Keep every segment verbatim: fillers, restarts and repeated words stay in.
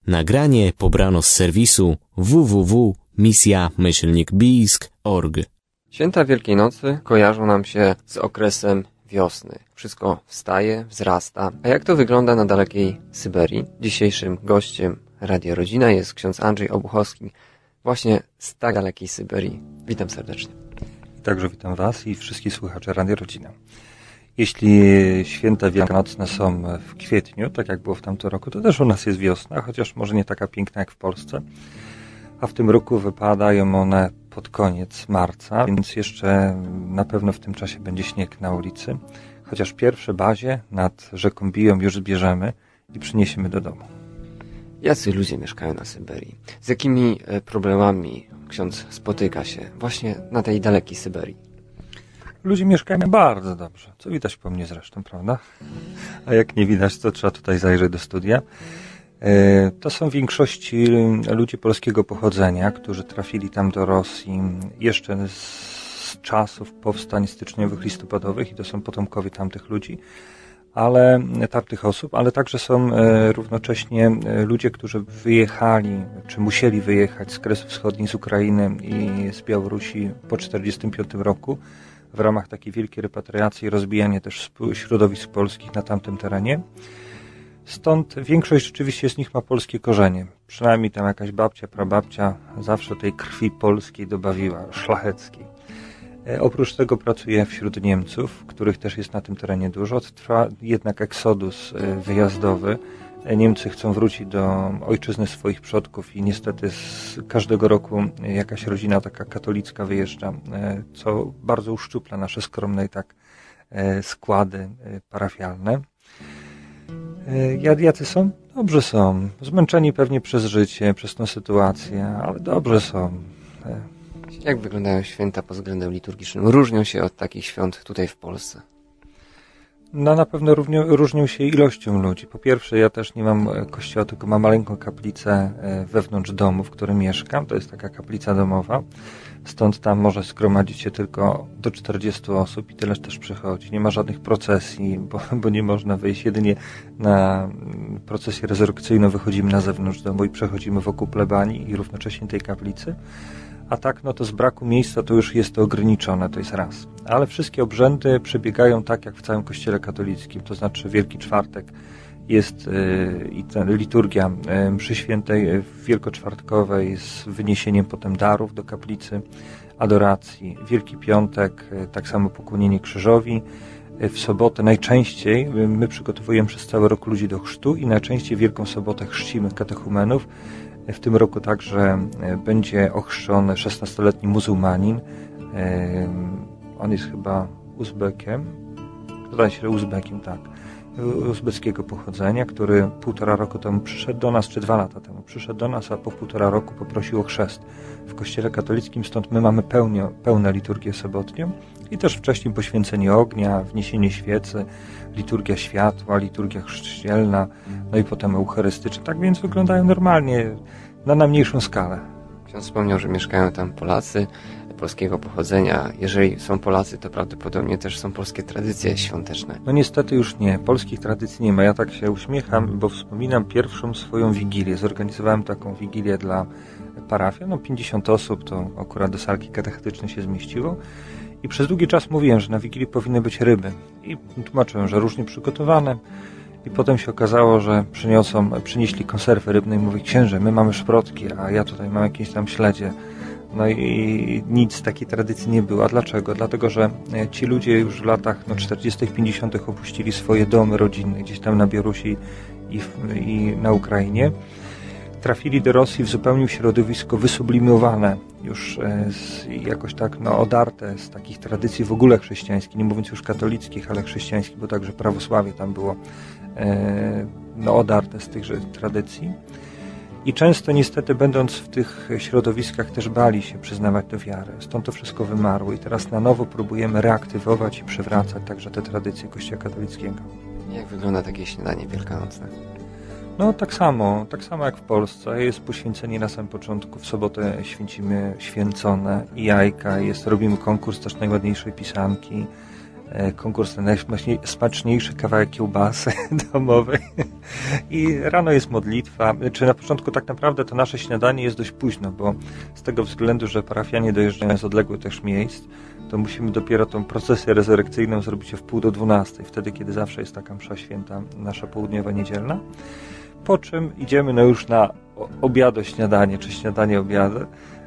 Nagranie pobrano z serwisu w w w kropka misja myślnik bijsk kropka org. Święta Wielkiej Nocy kojarzą nam się z okresem wiosny. Wszystko wstaje, wzrasta. A jak to wygląda na dalekiej Syberii? Dzisiejszym gościem Radia Rodzina jest ksiądz Andrzej Obuchowski, właśnie z tak dalekiej Syberii. Witam serdecznie. Także witam Was i wszystkich słuchaczy Radia Rodzina. Jeśli święta wielkanocne są w kwietniu, tak jak było w tamtym roku, to też u nas jest wiosna, chociaż może nie taka piękna jak w Polsce. A w tym roku wypadają one pod koniec marca, więc jeszcze na pewno w tym czasie będzie śnieg na ulicy. Chociaż pierwsze bazie nad rzeką Biją już zbierzemy i przyniesiemy do domu. Jacy ludzie mieszkają na Syberii? Z jakimi problemami ksiądz spotyka się właśnie na tej dalekiej Syberii? Ludzie mieszkają bardzo dobrze, co widać po mnie zresztą, prawda? A jak nie widać, to trzeba tutaj zajrzeć do studia. To są w większości ludzie polskiego pochodzenia, którzy trafili tam do Rosji jeszcze z czasów powstań styczniowych, listopadowych i to są potomkowie tamtych ludzi, ale tamtych osób, ale także są równocześnie ludzie, którzy wyjechali, czy musieli wyjechać z Kresów Wschodnich, z Ukrainy i z Białorusi po czterdziestym piątym roku w ramach takiej wielkiej repatriacji i rozbijania też środowisk polskich na tamtym terenie. Stąd większość rzeczywiście z nich ma polskie korzenie. Przynajmniej tam jakaś babcia, prababcia zawsze tej krwi polskiej dobawiła, szlacheckiej. E, oprócz tego pracuje wśród Niemców, których też jest na tym terenie dużo. Trwa jednak eksodus e, wyjazdowy. E, Niemcy chcą wrócić do ojczyzny swoich przodków i niestety z każdego roku jakaś rodzina taka katolicka wyjeżdża, e, co bardzo uszczupla nasze skromne i tak e, składy e, parafialne. Jacy są? Dobrze są. Zmęczeni pewnie przez życie, przez tą sytuację, ale dobrze są. Jak wyglądają święta pod względem liturgicznym? Różnią się od takich świąt tutaj w Polsce? No na pewno różnią, różnią się ilością ludzi. Po pierwsze, ja też nie mam kościoła, tylko mam maleńką kaplicę wewnątrz domu, w którym mieszkam. To jest taka kaplica domowa. Stąd tam może zgromadzić się tylko do czterdziestu osób i tyle też przychodzi. Nie ma żadnych procesji, bo, bo nie można wyjść. Jedynie na procesję rezurekcyjną wychodzimy na zewnątrz domu i przechodzimy wokół plebanii i równocześnie tej kaplicy. A tak, no to z braku miejsca to już jest to ograniczone, to jest raz. Ale wszystkie obrzędy przebiegają tak, jak w całym kościele katolickim. To znaczy Wielki Czwartek jest yy, i ta liturgia yy, mszy świętej yy, wielkoczwartkowej z wyniesieniem potem darów do kaplicy, adoracji. Wielki Piątek, yy, tak samo pokłonienie krzyżowi. Yy, w sobotę najczęściej yy, my przygotowujemy przez cały rok ludzi do chrztu i najczęściej Wielką Sobotę chrzcimy katechumenów. W tym roku także będzie ochrzczony szesnastoletni muzułmanin. On jest chyba Uzbekiem. Zdaje się, że Uzbekiem, tak. Uzbeckiego pochodzenia, który półtora roku temu przyszedł do nas, czy dwa lata temu przyszedł do nas, a po półtora roku poprosił o chrzest w kościele katolickim. Stąd my mamy pełnię, pełną liturgię sobotnią i też wcześniej poświęcenie ognia, wniesienie świecy, liturgia światła, liturgia chrzcielna, no i potem eucharystyczna. Tak więc wyglądają normalnie, na najmniejszą skalę. Ksiądz wspomniał, że mieszkają tam Polacy polskiego pochodzenia. Jeżeli są Polacy, to prawdopodobnie też są polskie tradycje świąteczne. No niestety już nie. Polskich tradycji nie ma. Ja tak się uśmiecham, bo wspominam pierwszą swoją wigilię. Zorganizowałem taką wigilię dla parafii. No pięćdziesiąt osób, to akurat do salki katechetycznej się zmieściło. I przez długi czas mówiłem, że na wigilii powinny być ryby. I tłumaczyłem, że różnie przygotowane. I potem się okazało, że przyniosą, przynieśli konserwy rybne i mówi: księże, my mamy szprotki, a ja tutaj mam jakieś tam śledzie. No i nic z takiej tradycji nie było. A dlaczego? Dlatego, że ci ludzie już w latach no, czterdziestych, pięćdziesiątych opuścili swoje domy rodzinne gdzieś tam na Białorusi i, w, i na Ukrainie. Trafili do Rosji w zupełnie środowisko wysublimowane, już z, jakoś tak no, odarte z takich tradycji w ogóle chrześcijańskich, nie mówiąc już katolickich, ale chrześcijańskich, bo także prawosławie tam było e, no, odarte z tychże tradycji. I często niestety będąc w tych środowiskach też bali się przyznawać do wiary. Stąd to wszystko wymarło i teraz na nowo próbujemy reaktywować i przywracać także te tradycje Kościoła katolickiego. Jak wygląda takie śniadanie wielkanocne? No tak samo, tak samo jak w Polsce. Jest poświęcenie na samym początku. W sobotę święcimy święcone i jajka. Jest, robimy konkurs też najładniejszej pisanki. konkurs na najsmaczniejszy kawałek kiełbasy domowej i rano jest modlitwa, czy na początku tak naprawdę to nasze śniadanie jest dość późno, bo z tego względu, że parafianie dojeżdżają z odległych też miejsc, to musimy dopiero tą procesję rezurekcyjną zrobić w pół do dwunastej, wtedy kiedy zawsze jest taka msza święta, nasza południowa niedzielna, po czym idziemy no już na obiado śniadanie, czy śniadanie obiady,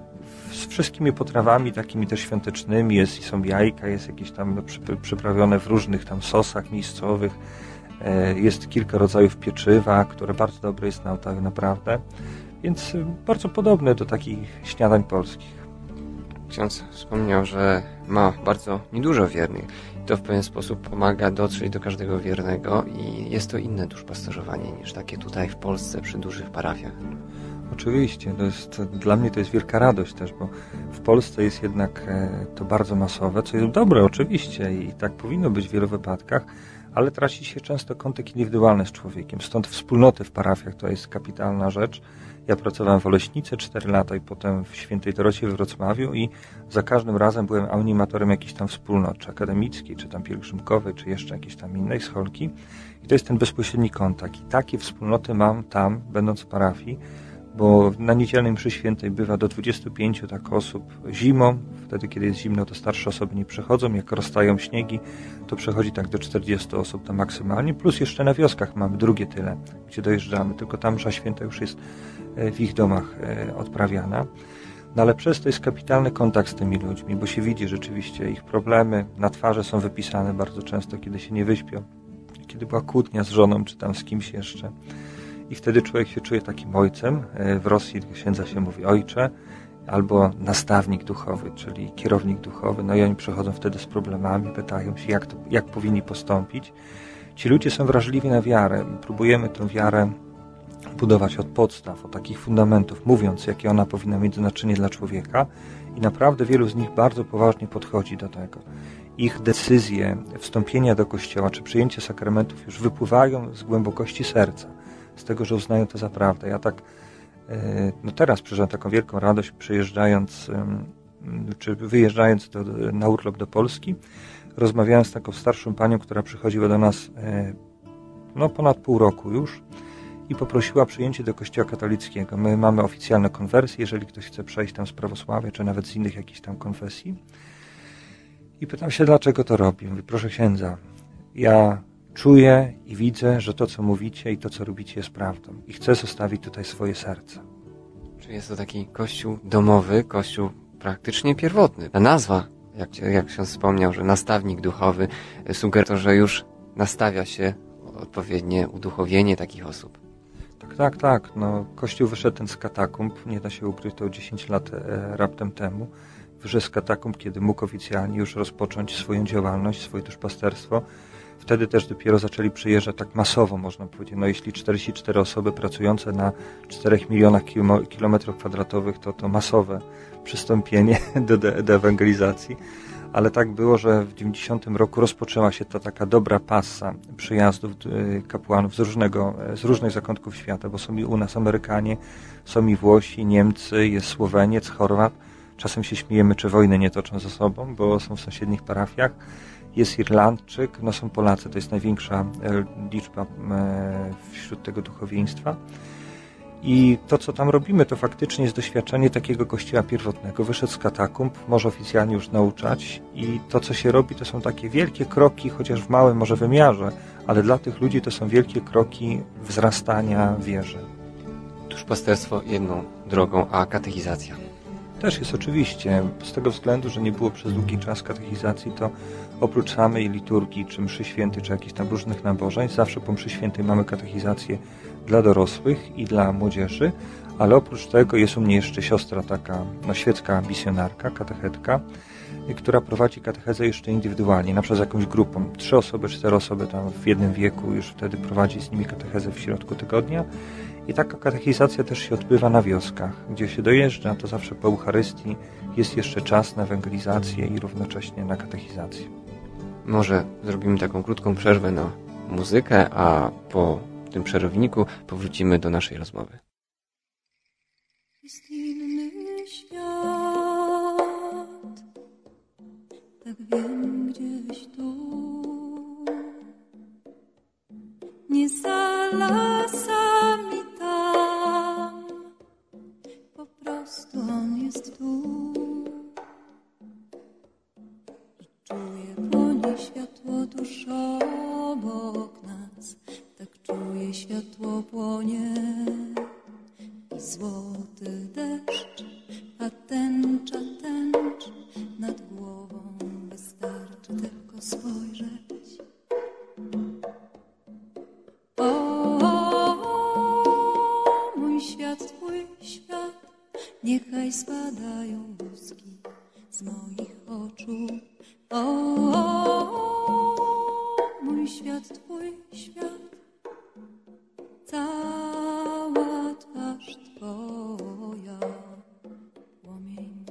z wszystkimi potrawami takimi też świątecznymi, jest, są jajka, jest jakieś tam no, przyprawione w różnych tam sosach miejscowych, e, jest kilka rodzajów pieczywa, które bardzo dobre jest na tak naprawdę, więc bardzo podobne do takich śniadań polskich. Ksiądz wspomniał, że ma bardzo niedużo wiernych. To w pewien sposób pomaga dotrzeć do każdego wiernego i jest to inne duszpasterzowanie niż takie tutaj w Polsce przy dużych parafiach. Oczywiście, to jest, dla mnie to jest wielka radość też, bo w Polsce jest jednak to bardzo masowe, co jest dobre oczywiście i tak powinno być w wielu wypadkach, ale traci się często kontakt indywidualny z człowiekiem. Stąd wspólnoty w parafiach to jest kapitalna rzecz. Ja pracowałem w Oleśnicy cztery lata i potem w Świętej Dorocie we Wrocławiu i za każdym razem byłem animatorem jakiejś tam wspólnot, czy akademickiej, czy tam pielgrzymkowej, czy jeszcze jakiejś tam innej scholki. I to jest ten bezpośredni kontakt. I takie wspólnoty mam tam, będąc w parafii, bo na niedzielnej mszy świętej bywa do dwudziestu pięciu tak osób zimą. Wtedy, kiedy jest zimno, to starsze osoby nie przychodzą. Jak roztają śniegi, to przechodzi tak do czterdziestu osób to maksymalnie. Plus jeszcze na wioskach mamy drugie tyle, gdzie dojeżdżamy. Tylko tam msza święta już jest w ich domach odprawiana. No ale przez to jest kapitalny kontakt z tymi ludźmi, bo się widzi rzeczywiście ich problemy. Na twarze są wypisane bardzo często, kiedy się nie wyśpią. Kiedy była kłótnia z żoną, czy tam z kimś jeszcze. I wtedy człowiek się czuje takim ojcem. W Rosji księdza się mówi ojcze, albo nastawnik duchowy, czyli kierownik duchowy. No i oni przychodzą wtedy z problemami, pytają się, jak, to, jak powinni postąpić. Ci ludzie są wrażliwi na wiarę. Próbujemy tę wiarę budować od podstaw, od takich fundamentów, mówiąc, jakie ona powinna mieć znaczenie dla człowieka. I naprawdę wielu z nich bardzo poważnie podchodzi do tego. Ich decyzje wstąpienia do Kościoła, czy przyjęcie sakramentów już wypływają z głębokości serca. Z tego, że uznają to za prawdę. Ja tak, no teraz przeżyłem taką wielką radość przyjeżdżając, czy wyjeżdżając do, na urlop do Polski, rozmawiałem z taką starszą panią, która przychodziła do nas no ponad pół roku już i poprosiła przyjęcie do Kościoła katolickiego. My mamy oficjalne konwersje, jeżeli ktoś chce przejść tam z prawosławia, czy nawet z innych jakichś tam konfesji. I pytam się, dlaczego to robi. Mówi, proszę księdza, ja czuję i widzę, że to, co mówicie i to, co robicie, jest prawdą. I chcę zostawić tutaj swoje serce. Czyli jest to taki kościół domowy, kościół praktycznie pierwotny. Ta nazwa, jak, jak ksiądz wspomniał, że nastawnik duchowy, sugeruje to, że już nastawia się odpowiednie uduchowienie takich osób. Tak, tak, tak. No, Kościół wyszedł ten z katakumb, nie da się ukryć, to dziesięć lat e, raptem temu. Wyszedł z katakumb, kiedy mógł oficjalnie już rozpocząć swoją działalność, swoje duszpasterstwo. Wtedy też dopiero zaczęli przyjeżdżać tak masowo, można powiedzieć. No jeśli czterdzieści cztery osoby pracujące na czterech milionach kilometrów kwadratowych, to to masowe przystąpienie do, do ewangelizacji. Ale tak było, że w dziewięćdziesiątym roku rozpoczęła się ta taka dobra pasa przyjazdów kapłanów z, różnego, z różnych zakątków świata, bo są i u nas Amerykanie, są i Włosi, Niemcy, jest Słoweniec, Chorwat. Czasem się śmiejemy, czy wojny nie toczą ze sobą, bo są w sąsiednich parafiach. Jest Irlandczyk, no są Polacy, to jest największa liczba wśród tego duchowieństwa. I to, co tam robimy, to faktycznie jest doświadczenie takiego kościoła pierwotnego. Wyszedł z katakumb, może oficjalnie już nauczać i to, co się robi, to są takie wielkie kroki, chociaż w małym może wymiarze, ale dla tych ludzi to są wielkie kroki wzrastania w wierze. Duszpasterstwo jedną drogą, a katechizacja? Też jest oczywiście. Z tego względu, że nie było przez długi czas katechizacji, to oprócz samej liturgii, czy mszy świętej, czy jakichś tam różnych nabożeństw, zawsze po mszy świętej mamy katechizację dla dorosłych i dla młodzieży, ale oprócz tego jest u mnie jeszcze siostra taka, no świecka misjonarka, katechetka, która prowadzi katechezę jeszcze indywidualnie, na przykład z jakąś grupą. Trzy osoby, cztery osoby tam w jednym wieku już wtedy prowadzi z nimi katechezę w środku tygodnia. I taka katechizacja też się odbywa na wioskach, gdzie się dojeżdża, to zawsze po Eucharystii jest jeszcze czas na ewangelizację i równocześnie na katechizację. Może zrobimy taką krótką przerwę na muzykę, a po tym przerwniku powrócimy do naszej rozmowy. Jest inny świat, tak wiem, gdzieś tu, nie za lasami tam, po prostu on jest tu. I czuję po niej światło tuż obok nas, tak czuję światło płonie i złoty deszcz, a tęcza, tęcz nad głową, wystarczy tylko spojrzeć. O, o, o, mój świat, twój świat, niechaj spadają łuski z moich oczu. O, o, o, mój świat, twój świat, cała twarz twoja płomień.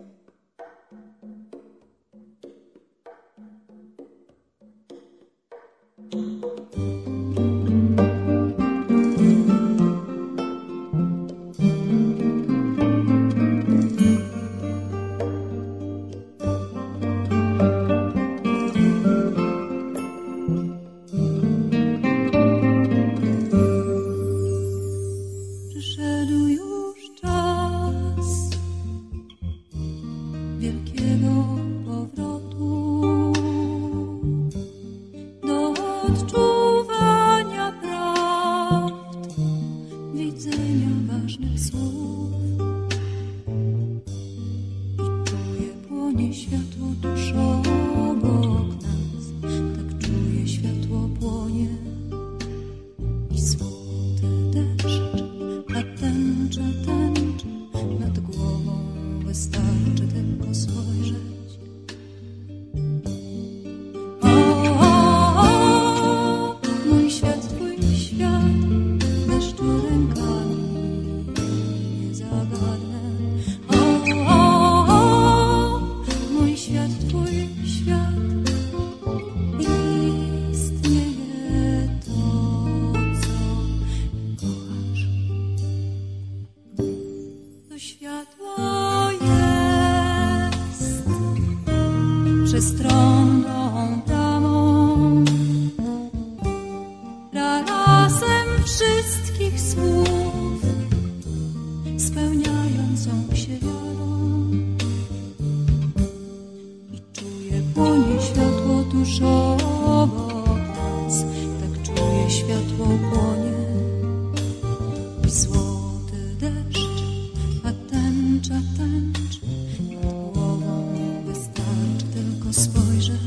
Przyszedł już czas wielkiego powrotu do odczuwania prawd, widzenia ważnych słów. I czuję płonie światło tuż obok nas, tak czuję światło płonie i złoty deszcz, a tęcza, tęcza nad głową, wystarczy tylko spojrzeć. O, o, o, mój świat, twój świat, deszczu rękami nie zagadnę. O, o, o, mój świat, twój świat, istnieje to, co kochasz. To światło jest przestronną tamą, razem wszystkich słów, spełniającą się wiarą. I czuję płonie światło tuż obok nas, tak czuję światło płonie i złoty deszcz, a tęcza, tęcz nad głową, wystarczy tylko spojrzeć.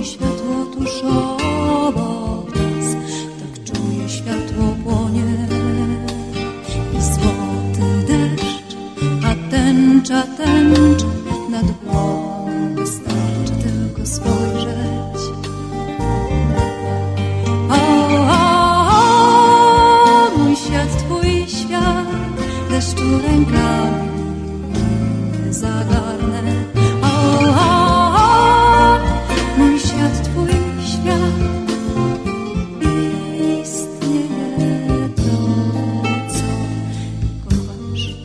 płoni światło tuż obok nas, tak czuję światło płonie i złoty deszcz, a tęcza, tęcza nad głową, wystarczy tylko spojrzeć. O, o, o, mój świat, twój świat, deszczu rękami zagarnę. O, o, o, mój świat, twój świat, istnieje to, co kochasz.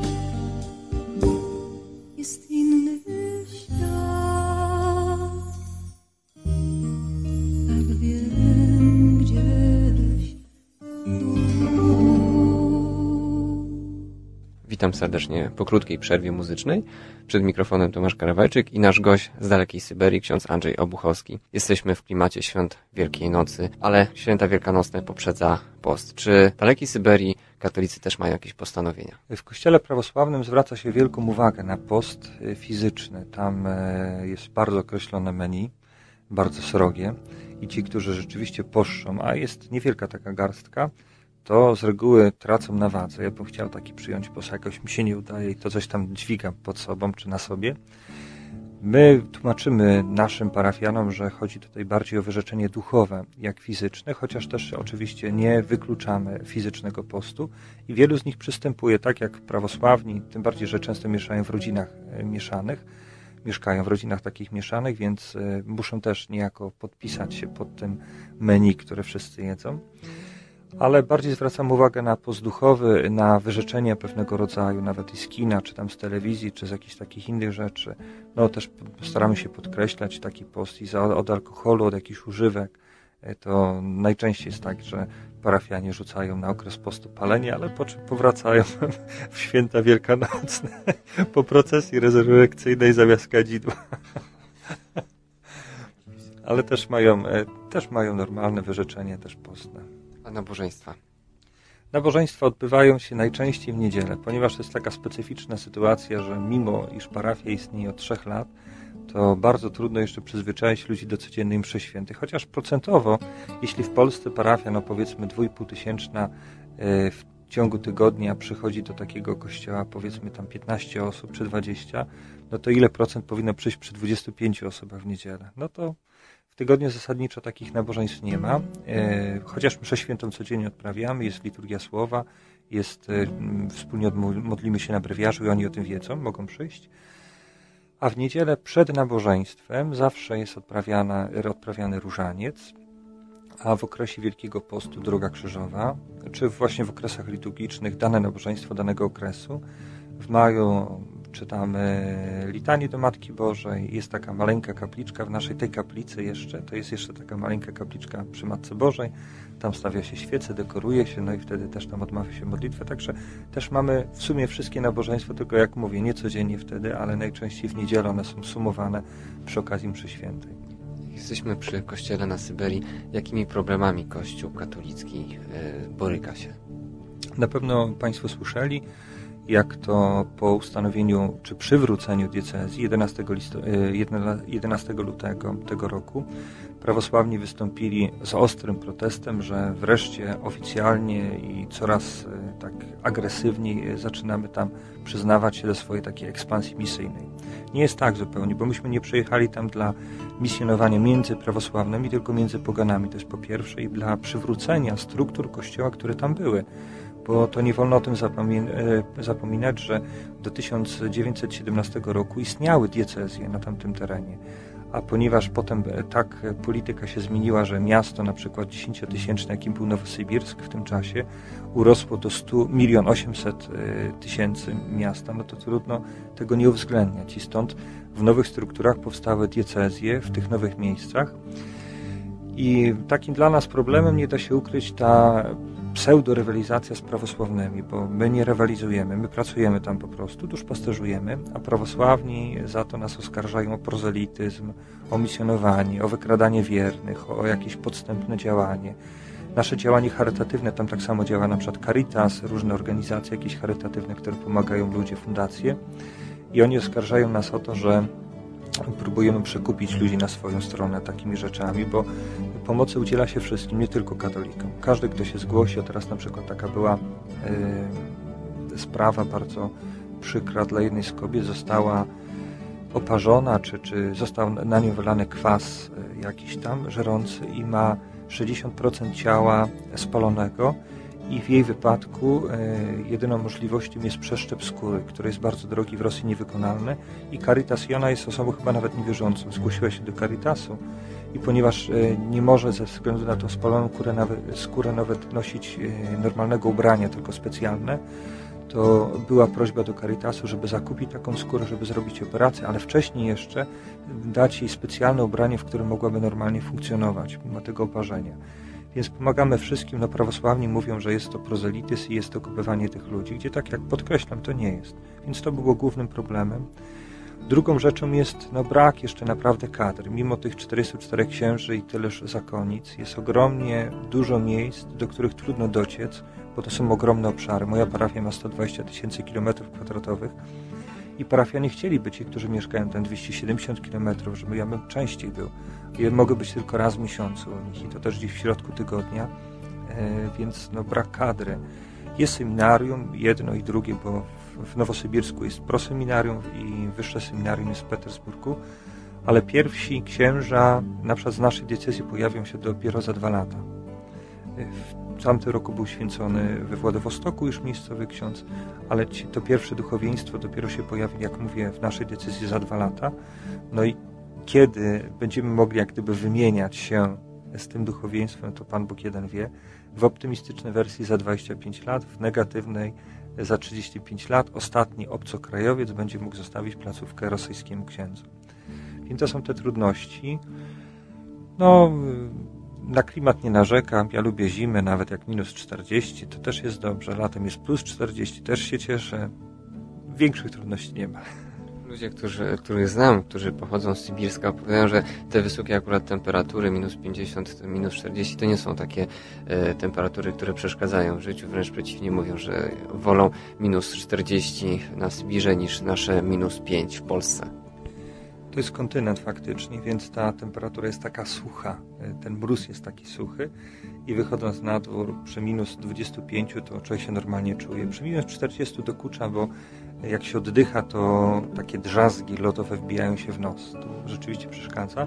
Jest inny świat, tak wiem gdzieś tu. Witam serdecznie po krótkiej przerwie muzycznej. Przed mikrofonem Tomasz Karawajczyk i nasz gość z dalekiej Syberii, ksiądz Andrzej Obuchowski. Jesteśmy w klimacie świąt Wielkiej Nocy, ale święta wielkanocne poprzedza post. Czy w dalekiej Syberii katolicy też mają jakieś postanowienia? W Kościele prawosławnym zwraca się wielką uwagę na post fizyczny. Tam jest bardzo określone menu, bardzo srogie i ci, którzy rzeczywiście poszczą, a jest niewielka taka garstka, to z reguły tracą na wadze. Ja bym chciał taki przyjąć post, jakoś mi się nie udaje i to coś tam dźwigam pod sobą czy na sobie. My tłumaczymy naszym parafianom, że chodzi tutaj bardziej o wyrzeczenie duchowe jak fizyczne, chociaż też oczywiście nie wykluczamy fizycznego postu i wielu z nich przystępuje tak jak prawosławni, tym bardziej, że często mieszają w rodzinach mieszanych, mieszkają w rodzinach takich mieszanych, więc muszą też niejako podpisać się pod tym menu, które wszyscy jedzą. Ale bardziej zwracam uwagę na post duchowy, na wyrzeczenia pewnego rodzaju, nawet i z kina, czy tam z telewizji, czy z jakichś takich innych rzeczy. No też staramy się podkreślać taki post i za, od alkoholu, od jakichś używek. To najczęściej jest tak, że parafianie rzucają na okres postu palenie, ale po czym powracają w święta wielkanocne po procesji rezurekcyjnej zamiast kadzidła. Ale też mają, też mają normalne wyrzeczenie, też postne. A nabożeństwa? Nabożeństwa odbywają się najczęściej w niedzielę, ponieważ to jest taka specyficzna sytuacja, że mimo iż parafia istnieje od trzech lat, to bardzo trudno jeszcze przyzwyczaić ludzi do codziennej mszy świętej. Chociaż procentowo, jeśli w Polsce parafia, no powiedzmy dwa i pół tysięczna w ciągu tygodnia przychodzi do takiego kościoła, powiedzmy tam piętnaście osób czy dwadzieścia, no to ile procent powinno przyjść przy dwudziestu pięciu osobach w niedzielę? No to w tygodniu zasadniczo takich nabożeństw nie ma, e, chociaż mszę świętą codziennie odprawiamy, jest liturgia słowa, jest, e, wspólnie modlimy się na brewiarzu i oni o tym wiedzą, mogą przyjść. A w niedzielę przed nabożeństwem zawsze jest odprawiana, odprawiany różaniec, a w okresie Wielkiego Postu Droga Krzyżowa, czy właśnie w okresach liturgicznych dane nabożeństwo danego okresu. W maju czytamy litanię do Matki Bożej, jest taka maleńka kapliczka w naszej tej kaplicy jeszcze, to jest jeszcze taka maleńka kapliczka przy Matce Bożej, tam stawia się świece, dekoruje się, no i wtedy też tam odmawia się modlitwę, także też mamy w sumie wszystkie nabożeństwa, tylko jak mówię, nie codziennie wtedy, ale najczęściej w niedzielę one są sumowane przy okazji mszy świętej. Jesteśmy przy kościele na Syberii. Jakimi problemami Kościół katolicki yy, boryka się? Na pewno Państwo słyszeli, jak to po ustanowieniu czy przywróceniu diecezji jedenastego lutego tego roku prawosławni wystąpili z ostrym protestem, że wreszcie oficjalnie i coraz tak agresywniej zaczynamy tam przyznawać się do swojej takiej ekspansji misyjnej. Nie jest tak zupełnie, bo myśmy nie przyjechali tam dla misjonowania między prawosławnymi, tylko między poganami. To jest po pierwsze i dla przywrócenia struktur kościoła, które tam były. Bo to nie wolno o tym zapominać, że do tysiąc dziewięćset siedemnastego roku istniały diecezje na tamtym terenie. A ponieważ potem tak polityka się zmieniła, że miasto na przykład dziesięciotysięczne, jakim był Nowosybirsk w tym czasie, urosło do stu milionów osiemset tysięcy miasta, no to trudno tego nie uwzględniać. I stąd w nowych strukturach powstały diecezje w tych nowych miejscach. I takim dla nas problemem, nie da się ukryć, ta pseudo-rywalizacja z prawosławnymi, bo my nie rywalizujemy, my pracujemy tam po prostu, duszpasterzujemy, a prawosławni za to nas oskarżają o prozelityzm, o misjonowanie, o wykradanie wiernych, o jakieś podstępne działanie. Nasze działanie charytatywne, tam tak samo działa na przykład Caritas, różne organizacje jakieś charytatywne, które pomagają ludzie, fundacje i oni oskarżają nas o to, że próbujemy przekupić ludzi na swoją stronę takimi rzeczami, bo pomocy udziela się wszystkim, nie tylko katolikom. Każdy, kto się zgłosi, a teraz na przykład taka była y, sprawa bardzo przykra dla jednej z kobiet, została oparzona, czy, czy został na nią wylany kwas y, jakiś tam żerący i ma sześćdziesiąt procent ciała spalonego i w jej wypadku y, jedyną możliwością jest przeszczep skóry, który jest bardzo drogi, w Rosji niewykonalny i Caritas, i ona jest osobą chyba nawet niewierzącą, zgłosiła się do Caritasu i ponieważ y, nie może ze względu na tą spaloną skórę nawet, skórę nawet nosić y, normalnego ubrania, tylko specjalne, to była prośba do Caritasu, żeby zakupić taką skórę, żeby zrobić operację, ale wcześniej jeszcze dać jej specjalne ubranie, w którym mogłaby normalnie funkcjonować, mimo tego oparzenia. Więc pomagamy wszystkim. No, prawosławni mówią, że jest to prozelityzm i jest to okupywanie tych ludzi, gdzie tak jak podkreślam, to nie jest. Więc to było głównym problemem. Drugą rzeczą jest no, brak jeszcze naprawdę kadr. Mimo tych czterystu czterech księży i tyleż zakonic jest ogromnie dużo miejsc, do których trudno dociec, bo to są ogromne obszary. Moja parafia ma sto dwadzieścia tysięcy kilometrów kwadratowych i parafianie chcieliby, ci, którzy mieszkają tam dwieście siedemdziesiąt kilometrów, żeby ja bym częściej był. Ja mogę być tylko raz w miesiącu u nich i to też gdzieś w środku tygodnia, e, więc no, brak kadry. Jest seminarium, jedno i drugie, bo w, w Nowosybirsku jest proseminarium i wyższe seminarium jest w Petersburgu, ale pierwsi księża, na przykład z naszej diecezji, pojawią się dopiero za dwa lata. W tamtym roku był święcony we Władywostoku już miejscowy ksiądz, ale ci, to pierwsze duchowieństwo dopiero się pojawi, jak mówię, w naszej decyzji za dwa lata. No i kiedy będziemy mogli jak gdyby wymieniać się z tym duchowieństwem, to Pan Bóg jeden wie. W optymistycznej wersji za dwadzieścia pięć lat, w negatywnej za trzydzieści pięć lat ostatni obcokrajowiec będzie mógł zostawić placówkę rosyjskiemu księdzu. Więc to są te trudności. No, na klimat nie narzekam, ja lubię zimę, nawet jak minus czterdzieści, to też jest dobrze. Latem jest plus czterdzieści, też się cieszę. Większych trudności nie ma. Ludzie, którzy, których znam, którzy pochodzą z Sybirska, opowiadają, że te wysokie akurat temperatury, minus pięćdziesiąt, minus czterdzieści, to nie są takie e, temperatury, które przeszkadzają w życiu. Wręcz przeciwnie, mówią, że wolą minus czterdzieści na Sybirze niż nasze minus pięć w Polsce. To jest kontynent faktycznie, więc ta temperatura jest taka sucha, ten mróz jest taki suchy i wychodząc na dwór przy minus dwudziestu pięciu to człowiek się normalnie czuje. Przy minus czterdziestu dokucza, bo jak się oddycha, to takie drzazgi lodowe wbijają się w nos. To rzeczywiście przeszkadza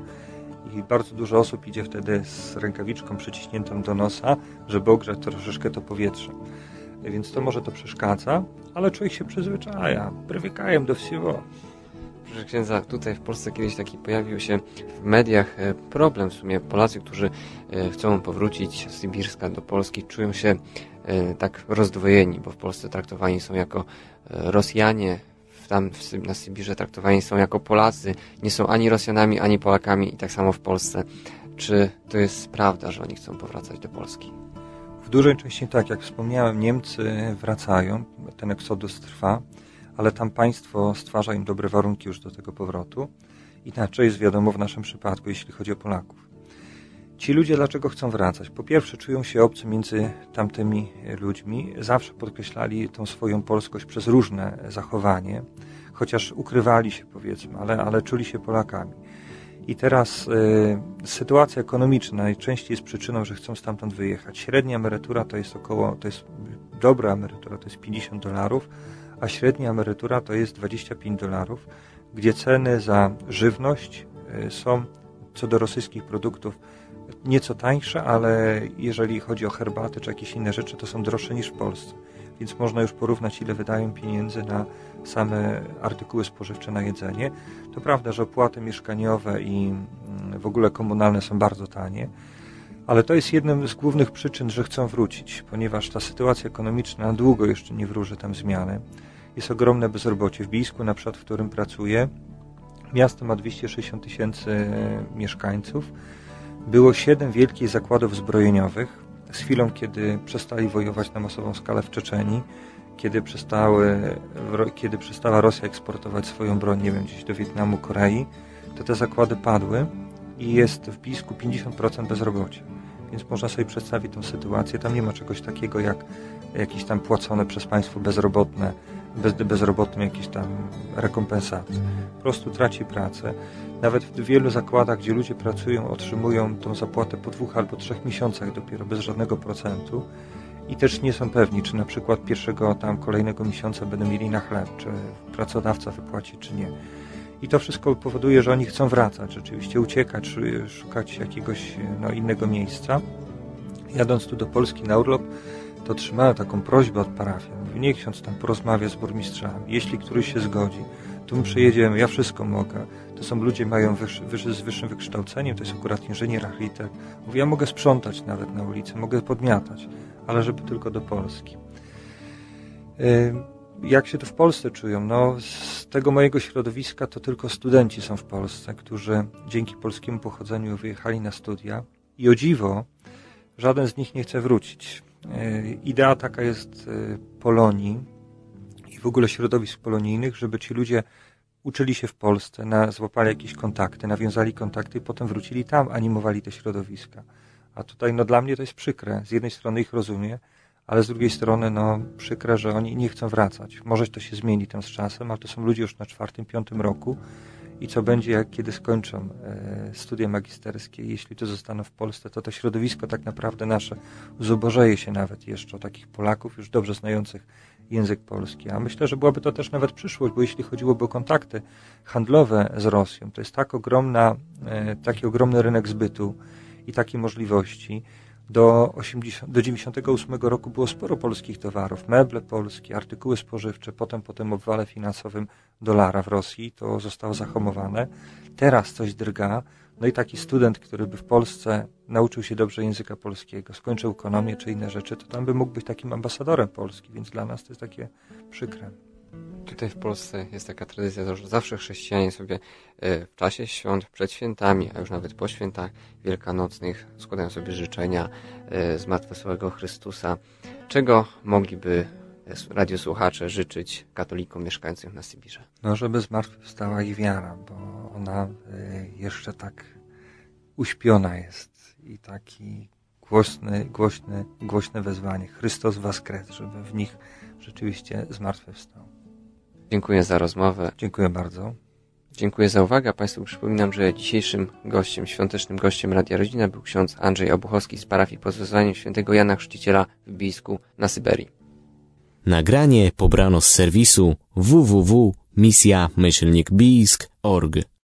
i bardzo dużo osób idzie wtedy z rękawiczką przyciśniętą do nosa, żeby ogrzać troszeczkę to powietrze. Więc to może to przeszkadza, ale człowiek się przyzwyczaja. Prywykałem do всего. Proszę księdza, tutaj w Polsce kiedyś taki pojawił się w mediach problem w sumie. Polacy, którzy chcą powrócić z Sybirska do Polski, czują się tak rozdwojeni, bo w Polsce traktowani są jako Rosjanie, tam na Sybirze traktowani są jako Polacy, nie są ani Rosjanami, ani Polakami i tak samo w Polsce. Czy to jest prawda, że oni chcą powracać do Polski? W dużej części tak, jak wspomniałem, Niemcy wracają, ten eksodus trwa, ale tam państwo stwarza im dobre warunki już do tego powrotu. Inaczej jest wiadomo w naszym przypadku, jeśli chodzi o Polaków. Ci ludzie dlaczego chcą wracać? Po pierwsze, czują się obcy między tamtymi ludźmi. Zawsze podkreślali tą swoją polskość przez różne zachowanie, chociaż ukrywali się, powiedzmy, ale, ale czuli się Polakami. I teraz y, sytuacja ekonomiczna najczęściej jest przyczyną, że chcą stamtąd wyjechać. Średnia emerytura to jest około, to jest dobra emerytura, to jest pięćdziesiąt dolarów, a średnia emerytura to jest dwadzieścia pięć dolarów, gdzie ceny za żywność y, są co do rosyjskich produktów nieco tańsze, ale jeżeli chodzi o herbaty czy jakieś inne rzeczy, to są droższe niż w Polsce. Więc można już porównać, ile wydają pieniędzy na same artykuły spożywcze, na jedzenie. To prawda, że opłaty mieszkaniowe i w ogóle komunalne są bardzo tanie, ale to jest jedną z głównych przyczyn, że chcą wrócić, ponieważ ta sytuacja ekonomiczna na długo jeszcze nie wróży tam zmiany. Jest ogromne bezrobocie. W Bijsku, na przykład, w którym pracuję, miasto ma dwieście sześćdziesiąt tysięcy mieszkańców. Było siedem wielkich zakładów zbrojeniowych. Z chwilą, kiedy przestali wojować na masową skalę w Czeczenii, kiedy, przestały, kiedy przestała Rosja eksportować swoją broń, nie wiem, gdzieś do Wietnamu, Korei, to te zakłady padły i jest w Bijsku pięćdziesiąt procent bezrobocia. Więc można sobie przedstawić tę sytuację. Tam nie ma czegoś takiego jak jakieś tam płacone przez państwo bezrobotne bez, bezrobotnym jakieś tam rekompensaty. Po prostu traci pracę. Nawet w wielu zakładach, gdzie ludzie pracują, otrzymują tą zapłatę po dwóch albo trzech miesiącach dopiero, bez żadnego procentu. I też nie są pewni, czy na przykład pierwszego tam kolejnego miesiąca będą mieli na chleb, czy pracodawca wypłaci, czy nie. I to wszystko powoduje, że oni chcą wracać, rzeczywiście uciekać, szukać jakiegoś no, innego miejsca. Jadąc tu do Polski na urlop, to otrzymałem taką prośbę od parafian. Mówię, niech ksiądz tam porozmawia z burmistrzami. Jeśli któryś się zgodzi, to my przyjedziemy, ja wszystko mogę. To są ludzie, mają wyższy, wyższy, z wyższym wykształceniem, to jest akurat inżynier, architekt. Mówię, ja mogę sprzątać nawet na ulicy, mogę podmiatać, ale żeby tylko do Polski. Jak się to w Polsce czują? No, z tego mojego środowiska to tylko studenci są w Polsce, którzy dzięki polskiemu pochodzeniu wyjechali na studia i o dziwo żaden z nich nie chce wrócić. Idea taka jest Polonii i w ogóle środowisk polonijnych, żeby ci ludzie uczyli się w Polsce, na, złapali jakieś kontakty, nawiązali kontakty i potem wrócili tam, animowali te środowiska. A tutaj no dla mnie to jest przykre. Z jednej strony ich rozumiem, ale z drugiej strony no przykre, że oni nie chcą wracać. Może to się zmieni tam z czasem, ale to są ludzie już na czwartym, piątym roku i co będzie, jak kiedy skończą e, studia magisterskie, jeśli to zostaną w Polsce, to to środowisko tak naprawdę nasze zubożeje się nawet jeszcze o takich Polaków już dobrze znających język polski. A myślę, że byłaby to też nawet przyszłość, bo jeśli chodziłoby o kontakty handlowe z Rosją, to jest tak ogromna, e, taki ogromny rynek zbytu i takie możliwości. Do, osiemdziesiątego, do dziewięćdziesiątego ósmego roku było sporo polskich towarów, meble polskie, artykuły spożywcze, potem po tym obwale finansowym dolara w Rosji to zostało zahamowane. Teraz coś drga, no i taki student, który by w Polsce nauczył się dobrze języka polskiego, skończył ekonomię czy inne rzeczy, to tam by mógł być takim ambasadorem Polski, więc dla nas to jest takie przykre. Tutaj w Polsce jest taka tradycja, że zawsze chrześcijanie sobie w czasie świąt, przed świętami, a już nawet po świętach wielkanocnych składają sobie życzenia zmartwychwstałego Chrystusa. Czego mogliby radiosłuchacze życzyć katolikom mieszkającym na Sybirze? No, żeby zmartwychwstała ich wiara, bo ona jeszcze tak uśpiona jest i taki głośny, głośny, głośne wezwanie Chrystus Woskres, żeby w nich rzeczywiście zmartwychwstał. Dziękuję za rozmowę. Dziękuję bardzo. Dziękuję za uwagę. Państwu przypominam, że dzisiejszym gościem, świątecznym gościem Radia Rodzina był ksiądz Andrzej Obuchowski z parafii pod wezwaniem świętego Jana Chrzciciela w Bijsku na Syberii. Nagranie pobrano z serwisu w w w kropka misja myślnik bijsk kropka org.